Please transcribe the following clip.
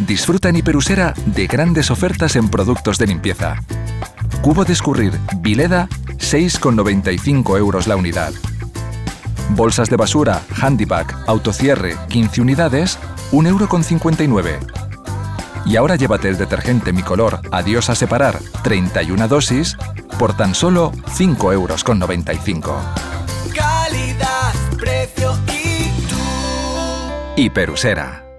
Disfruta en Hiperusera de grandes ofertas en productos de limpieza. Cubo de escurrir Vileda, 6,95 € la unidad. Bolsas de basura Handypack Autocierre 15 unidades, 1,59 €. Y ahora llévate el detergente Micolor Adiós a separar 31 dosis por tan solo 5,95 €. Calidad, precio y tú. Hiperusera.